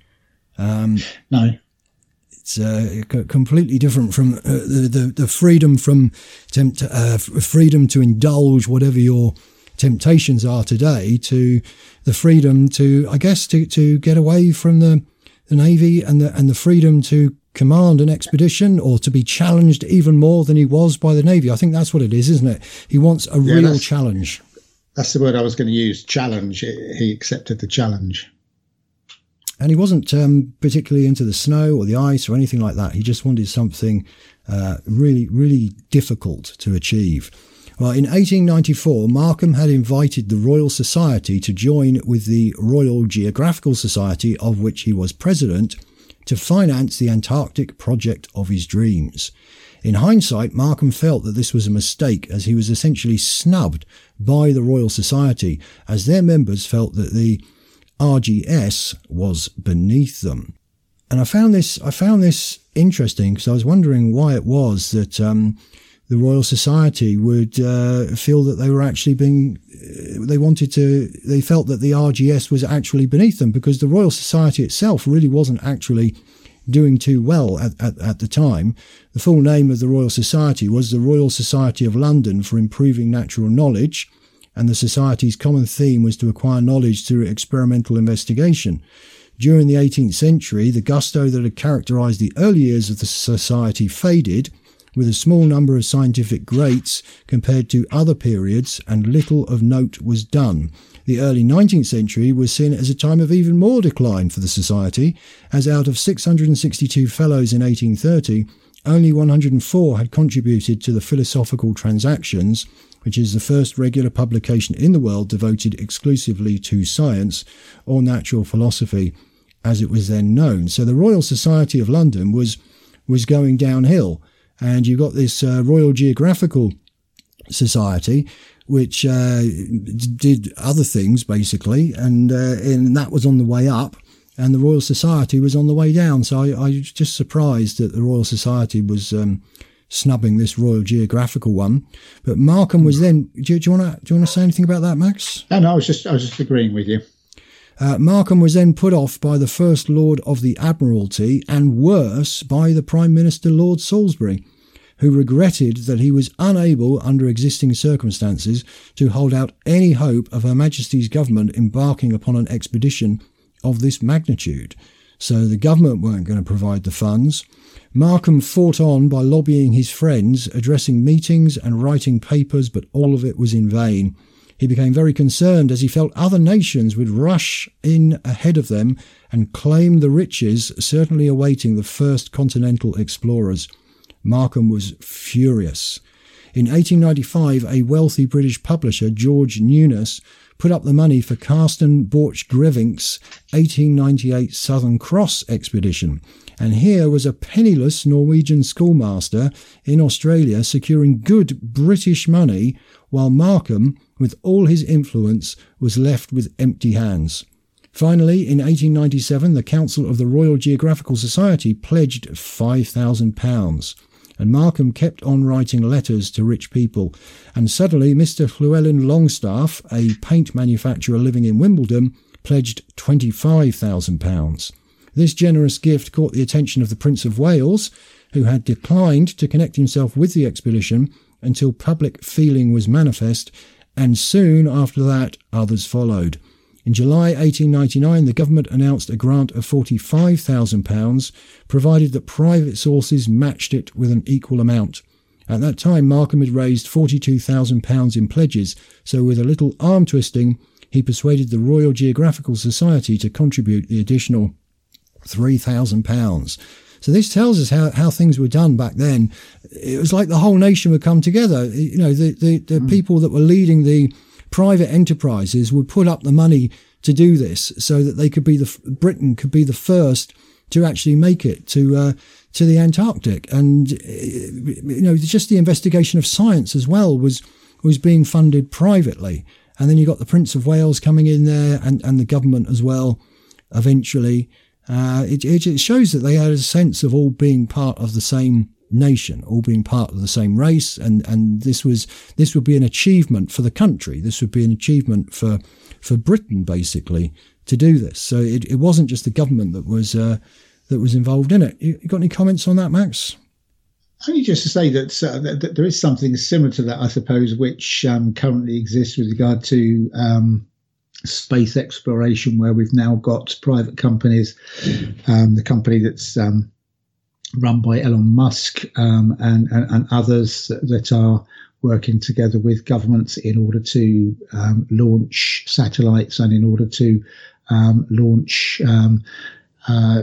Um, no. It's uh, completely different from uh, the, the the freedom from tempt uh, freedom to indulge whatever your temptations are today, to the freedom to, I guess, to, to get away from the, the Navy and the and the freedom to command an expedition or to be challenged even more than he was by the Navy. I think that's what it is, isn't it? He wants a yeah, real challenge. That's the word I was going to use. Challenge. He accepted the challenge. And he wasn't um, particularly into the snow or the ice or anything like that. He just wanted something uh, really, really difficult to achieve. Well, in eighteen ninety-four, Markham had invited the Royal Society to join with the Royal Geographical Society, of which he was president, to finance the Antarctic project of his dreams. In hindsight, Markham felt that this was a mistake, as he was essentially snubbed by the Royal Society, as their members felt that the R G S was beneath them. And I found this I found this interesting because I was wondering why it was that um, the Royal Society would uh, feel that they were actually being, uh, they wanted to, they felt that the R G S was actually beneath them, because the Royal Society itself really wasn't actually doing too well at, at, at the time. The full name of the Royal Society was the Royal Society of London for Improving Natural Knowledge, and the Society's common theme was to acquire knowledge through experimental investigation. During the eighteenth century, the gusto that had characterised the early years of the Society faded, with a small number of scientific greats compared to other periods, and little of note was done. The early nineteenth century was seen as a time of even more decline for the Society, as out of six hundred sixty-two fellows in eighteen thirty, only one hundred four had contributed to the Philosophical Transactions, which is the first regular publication in the world devoted exclusively to science, or natural philosophy, as it was then known. So the Royal Society of London was was going downhill, and you've got this uh, Royal Geographical Society, which uh, did other things basically, and uh, and that was on the way up, and the Royal Society was on the way down. So I, I was just surprised that the Royal Society was um, snubbing this Royal Geographical one. But Markham was then. Do, do you want to do you want to say anything about that, Max? No, no, I was just I was just agreeing with you. Uh, Markham was then put off by the First Lord of the Admiralty, and worse, by the Prime Minister Lord Salisbury, who regretted that he was unable, under existing circumstances, to hold out any hope of Her Majesty's government embarking upon an expedition of this magnitude. So the government weren't going to provide the funds. Markham fought on by lobbying his friends, addressing meetings and writing papers, but all of it was in vain. He became very concerned as he felt other nations would rush in ahead of them and claim the riches certainly awaiting the first continental explorers. Markham was furious. In eighteen ninety-five, a wealthy British publisher, George Newnes, put up the money for Carsten Borch-Grevink's eighteen ninety-eight Southern Cross expedition, and here was a penniless Norwegian schoolmaster in Australia securing good British money, while Markham, with all his influence, was left with empty hands. Finally, in eighteen ninety-seven, the Council of the Royal Geographical Society pledged five thousand pounds, and Markham kept on writing letters to rich people, and suddenly Mister Llewellyn Longstaff, a paint manufacturer living in Wimbledon, pledged twenty-five thousand pounds. This generous gift caught the attention of the Prince of Wales, who had declined to connect himself with the expedition until public feeling was manifest, and soon after that others followed. In July eighteen ninety-nine, the government announced a grant of forty-five thousand pounds, provided that private sources matched it with an equal amount. At that time, Markham had raised forty-two thousand pounds in pledges, so with a little arm twisting, he persuaded the Royal Geographical Society to contribute the additional three thousand pounds. So this tells us how, how things were done back then. It was like the whole nation would come together. You know, the, the, the mm. people that were leading the private enterprises would put up the money to do this so that they could be the, Britain could be the first to actually make it to, uh, to the Antarctic. And, you know, just the investigation of science as well was, was being funded privately. And then you got the Prince of Wales coming in there and, and the government as well, eventually. Uh, it, it shows that they had a sense of all being part of the same nation, all being part of the same race, and, and this was this would be an achievement for the country. This would be an achievement for for Britain, basically, to do this. So it, it wasn't just the government that was uh, that was involved in it. You, you got any comments on that, Max? Only just to say that, uh, that, that there is something similar to that, I suppose, which um, currently exists with regard to Um, space exploration, where we've now got private companies, um, the company that's um, run by Elon Musk um, and, and, and others that, that are working together with governments in order to um, launch satellites and in order to um, launch um, uh,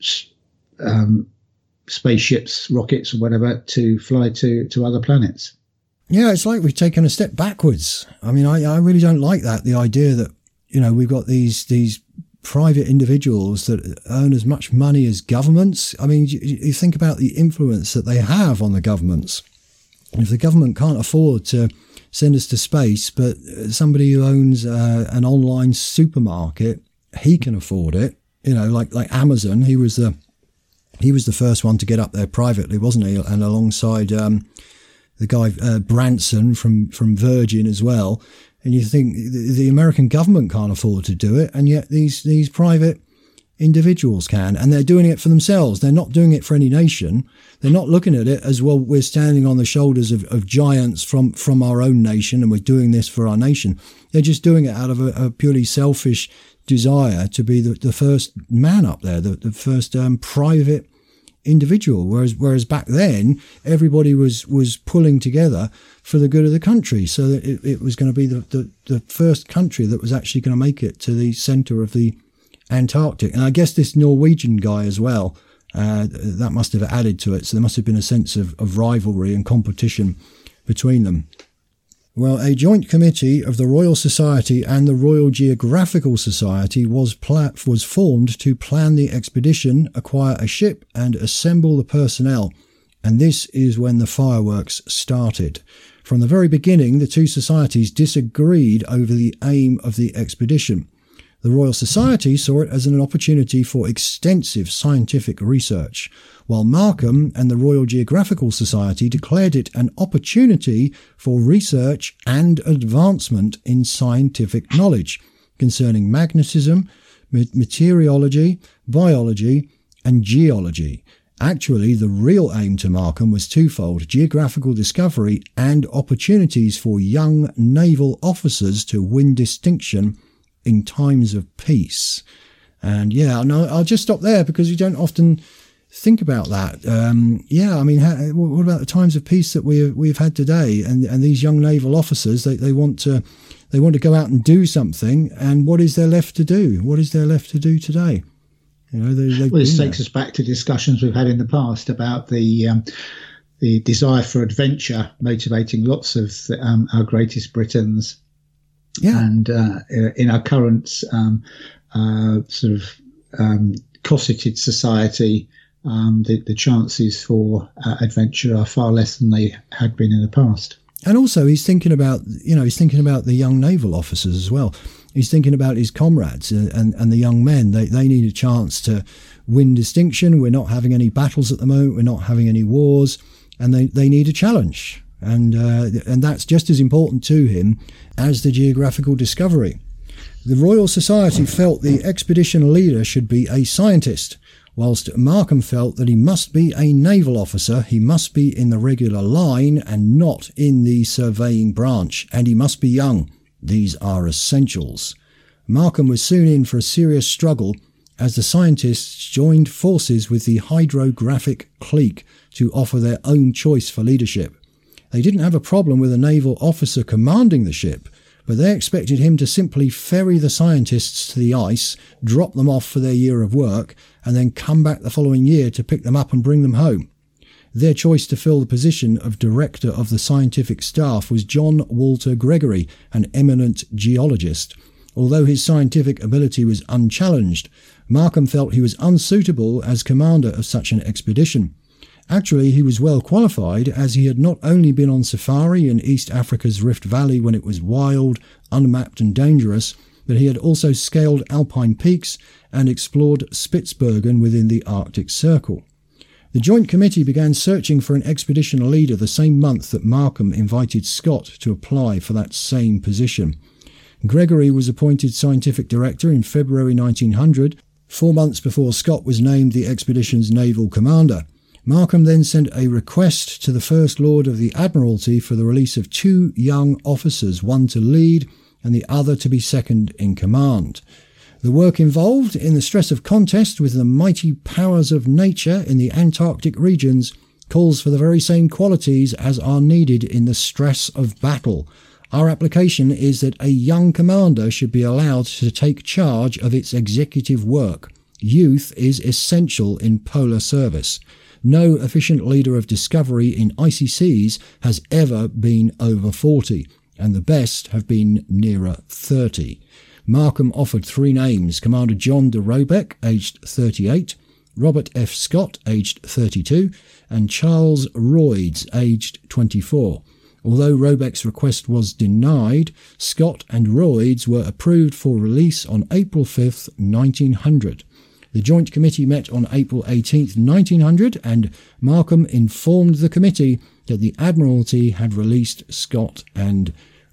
um, spaceships, rockets, or whatever to fly to, to other planets. Yeah, it's like we've taken a step backwards. I mean, I, I really don't like that. The idea that, you know, we've got these these private individuals that earn as much money as governments. I mean, you, you think about the influence that they have on the governments. If the government can't afford to send us to space, but somebody who owns uh, an online supermarket, he can afford it. You know, like like Amazon, he was the he was the first one to get up there privately, wasn't he? And alongside um, the guy uh, Branson from from Virgin as well. And you think the, the American government can't afford to do it, and yet these these private individuals can, and they're doing it for themselves. They're not doing it for any nation. They're not looking at it as, well, we're standing on the shoulders of, of giants from, from our own nation, and we're doing this for our nation. They're just doing it out of a, a purely selfish desire to be the, the first man up there, the, the first um, private individual. Whereas whereas back then, everybody was, was pulling together for the good of the country. So that it, it was going to be the, the, the first country that was actually going to make it to the centre of the Antarctic. And I guess this Norwegian guy as well, uh, that must have added to it. So there must have been a sense of, of rivalry and competition between them. Well, a joint committee of the Royal Society and the Royal Geographical Society was pla- was formed to plan the expedition, acquire a ship and assemble the personnel. And this is when the fireworks started. From the very beginning, the two societies disagreed over the aim of the expedition. The Royal Society saw it as an opportunity for extensive scientific research, while Markham and the Royal Geographical Society declared it an opportunity for research and advancement in scientific knowledge concerning magnetism, meteorology, biology, and geology. Actually, the real aim to Markham was twofold: geographical discovery and opportunities for young naval officers to win distinction in times of peace. And yeah, no, I'll just stop there because you don't often think about that. Um, yeah, I mean, how, what about the times of peace that we we've had today? And and these young naval officers, they, they want to they want to go out and do something. And what is there left to do? What is there left to do today? You know, they, well, this takes us back to discussions we've had in the past about the um, the desire for adventure motivating lots of um, our greatest Britons. Yeah. And uh, in our current um, uh, sort of um, cosseted society, um, the, the chances for uh, adventure are far less than they had been in the past. And also, he's thinking about, you know, he's thinking about the young naval officers as well. He's thinking about his comrades and, and, and the young men. They they need a chance to win distinction. We're not having any battles at the moment. We're not having any wars, and they, they need a challenge. And uh, and that's just as important to him as the geographical discovery. The Royal Society felt the expedition leader should be a scientist, whilst Markham felt that he must be a naval officer. He must be in the regular line and not in the surveying branch, and he must be young. These are essentials. Markham was soon in for a serious struggle as the scientists joined forces with the hydrographic clique to offer their own choice for leadership. They didn't have a problem with a naval officer commanding the ship, but they expected him to simply ferry the scientists to the ice, drop them off for their year of work, and then come back the following year to pick them up and bring them home. Their choice to fill the position of director of the scientific staff was John Walter Gregory, an eminent geologist. Although his scientific ability was unchallenged, Markham felt he was unsuitable as commander of such an expedition. Actually, he was well qualified, as he had not only been on safari in East Africa's Rift Valley when it was wild, unmapped and dangerous, but he had also scaled alpine peaks and explored Spitsbergen within the Arctic Circle. The Joint Committee began searching for an expedition leader the same month that Markham invited Scott to apply for that same position. Gregory was appointed scientific director in February nineteen hundred, four months before Scott was named the expedition's naval commander. Markham then sent a request to the First Lord of the Admiralty for the release of two young officers, one to lead and the other to be second in command. The work involved, in the stress of contest with the mighty powers of nature in the Antarctic regions, calls for the very same qualities as are needed in the stress of battle. Our application is that a young commander should be allowed to take charge of its executive work. Youth is essential in polar service. No efficient leader of discovery in icy seas has ever been over forty, and the best have been nearer thirty. Markham offered three names: Commander John de Robeck, aged thirty-eight, Robert F. Scott, aged thirty-two, and Charles Royds, aged twenty-four. Although Robeck's request was denied, Scott and Royds were approved for release on April fifth, nineteen hundred. The Joint Committee met on April eighteenth, nineteen hundred, and Markham informed the committee that the Admiralty had released Scott and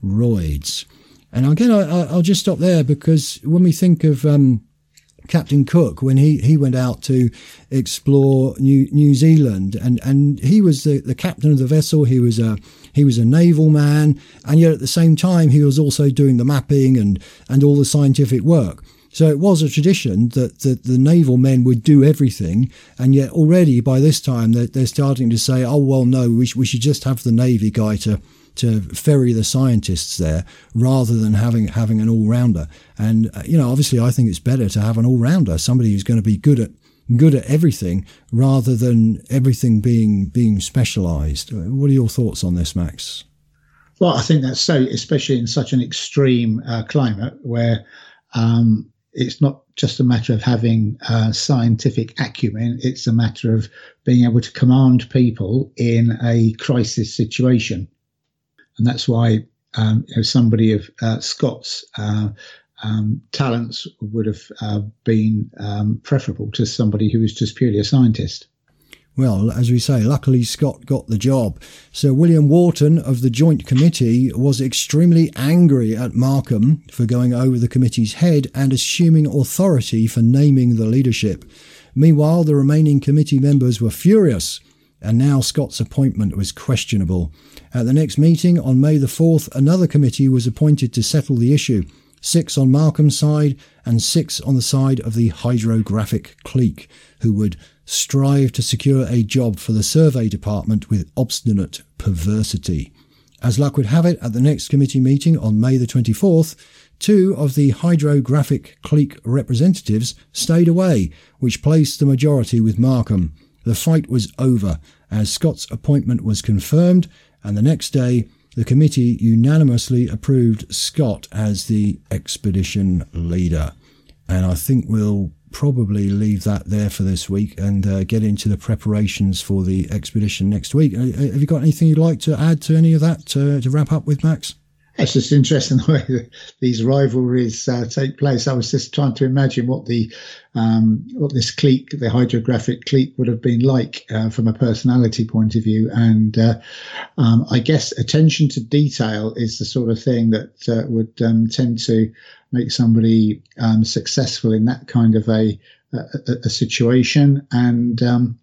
Royds. And again, I, I'll just stop there, because when we think of um, Captain Cook, when he, he went out to explore New New Zealand, and, and he was the, the captain of the vessel, he was a he was a naval man, and yet at the same time he was also doing the mapping and, and all the scientific work. So it was a tradition that, that the naval men would do everything, and yet already by this time they're, they're starting to say, oh, well, no, we, sh- we should just have the Navy guy to to ferry the scientists there rather than having having an all-rounder. And, uh, you know, obviously I think it's better to have an all-rounder, somebody who's going to be good at good at everything rather than everything being being specialised. What are your thoughts on this, Max? Well, I think that's so, especially in such an extreme uh, climate where um, it's not just a matter of having uh, scientific acumen, it's a matter of being able to command people in a crisis situation. And that's why um, you know, somebody of uh, Scott's uh, um, talents would have uh, been um, preferable to somebody who was just purely a scientist. Well, as we say, luckily Scott got the job. Sir William Wharton of the Joint Committee was extremely angry at Markham for going over the committee's head and assuming authority for naming the leadership. Meanwhile, the remaining committee members were furious, and now Scott's appointment was questionable. At the next meeting on May the fourth, another committee was appointed to settle the issue, six on Markham's side and six on the side of the hydrographic clique, who would strive to secure a job for the survey department with obstinate perversity. As luck would have it, at the next committee meeting on May the twenty-fourth, two of the hydrographic clique representatives stayed away, which placed the majority with Markham. The fight was over, as Scott's appointment was confirmed, and the next day the committee unanimously approved Scott as the expedition leader. And I think we'll probably leave that there for this week and uh, get into the preparations for the expedition next week. Uh, have you got anything you'd like to add to any of that uh, to wrap up with, Max? It's just interesting the way that these rivalries uh, take place. I was just trying to imagine what the um, what this clique, the hydrographic clique, would have been like uh, from a personality point of view. And uh, um, I guess attention to detail is the sort of thing that uh, would um, tend to make somebody um, successful in that kind of a, a, a situation. And um,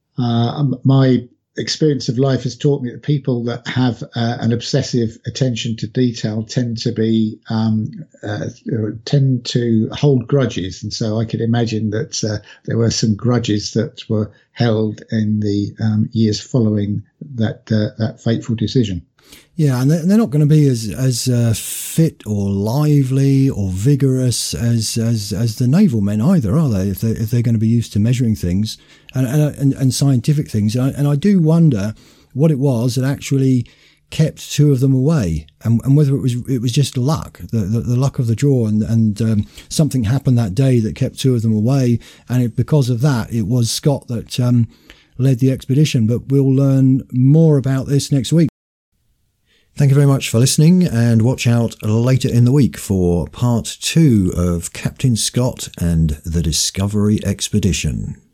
uh, my experience of life has taught me that people that have uh, an obsessive attention to detail tend to be um, uh, tend to hold grudges, and so I could imagine that uh, there were some grudges that were held in the um, years following that uh, that fateful decision. Yeah, and they're not going to be as as uh, fit or lively or vigorous as, as as the naval men either, are they? If they if they're going to be used to measuring things and and, and scientific things, and I, and I do wonder what it was that actually kept two of them away, and, and whether it was it was just luck, the the, the luck of the draw, and and um, something happened that day that kept two of them away, and it, because of that, it was Scott that um, led the expedition. But we'll learn more about this next week. Thank you very much for listening, and watch out later in the week for part two of Captain Scott and the Discovery Expedition.